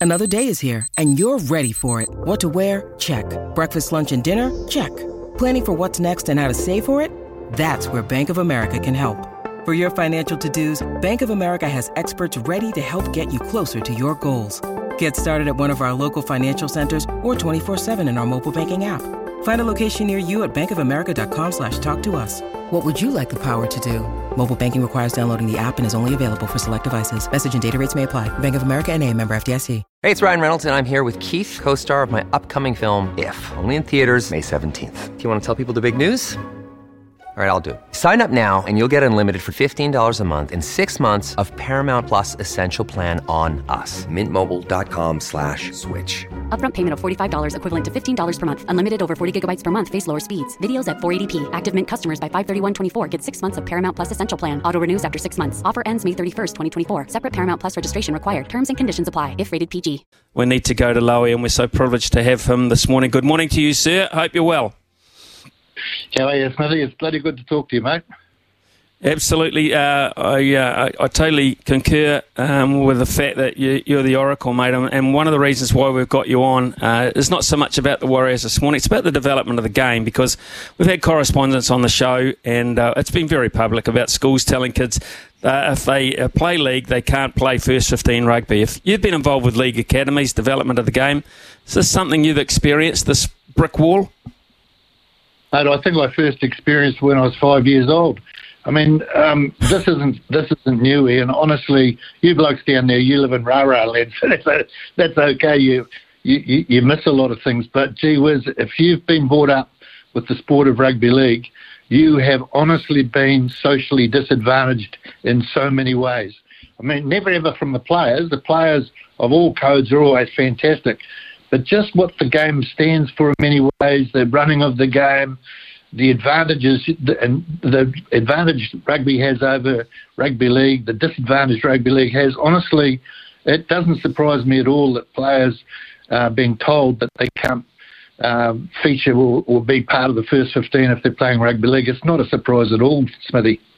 Another day is here, and you're ready for it. What to wear? Check. Breakfast, lunch, and dinner? Check. Planning for what's next and how to save for it? That's where Bank of America can help. For your financial to-dos, Bank of America has experts ready to help get you closer to your goals. Get started at one of our local financial centers or 24/7 in our mobile banking app. Find a location near you at bankofamerica.com/talktous. What would you like the power to do? Mobile banking requires downloading the app and is only available for select devices. Message and data rates may apply. Bank of America NA, member FDIC. Hey, it's Ryan Reynolds, and I'm here with Keith, co-star of my upcoming film, If, only in theaters May 17th. Do you want to tell people the big news? All right, I'll do it. Sign up now and you'll get unlimited for $15 a month and 6 months of Paramount Plus Essential Plan on us. MintMobile.com/switch. Upfront payment of $45 equivalent to $15 per month. Unlimited over 40 gigabytes per month. Face lower speeds. Videos at 480p. Active Mint customers by 531.24 get 6 months of Paramount Plus Essential Plan. Auto renews after 6 months. Offer ends May 31st, 2024. Separate Paramount Plus registration required. Terms and conditions apply if rated PG. We need to go to Lowy, and we're so privileged to have him this morning. Good morning to you, sir. Hope you're well. How are you, Smithy? It's bloody good to talk to you, mate. Absolutely. I totally concur with the fact that you're the oracle, mate. And one of the reasons why we've got you on is not so much about the Warriors this morning. It's about the development of the game, because we've had correspondence on the show, and it's been very public about schools telling kids if they play league, they can't play first 15 rugby. If you've been involved with league academies, development of the game, is this something you've experienced, this brick wall? Mate, I think I first experienced when I was 5 years old. I mean, this isn't new, Ian. Honestly, you blokes down there, you live in rah-rah land, so that's okay. You miss a lot of things, but gee whiz, if you've been brought up with the sport of rugby league, you have honestly been socially disadvantaged in so many ways. I mean, never ever from the players. The players of all codes are always fantastic. But just what the game stands for in many ways, the running of the game, the advantages, and the advantage rugby has over rugby league, the disadvantage rugby league has, honestly, it doesn't surprise me at all that players are being told that they can't feature or be part of the first 15 if they're playing rugby league. It's not a surprise at all, Smithy.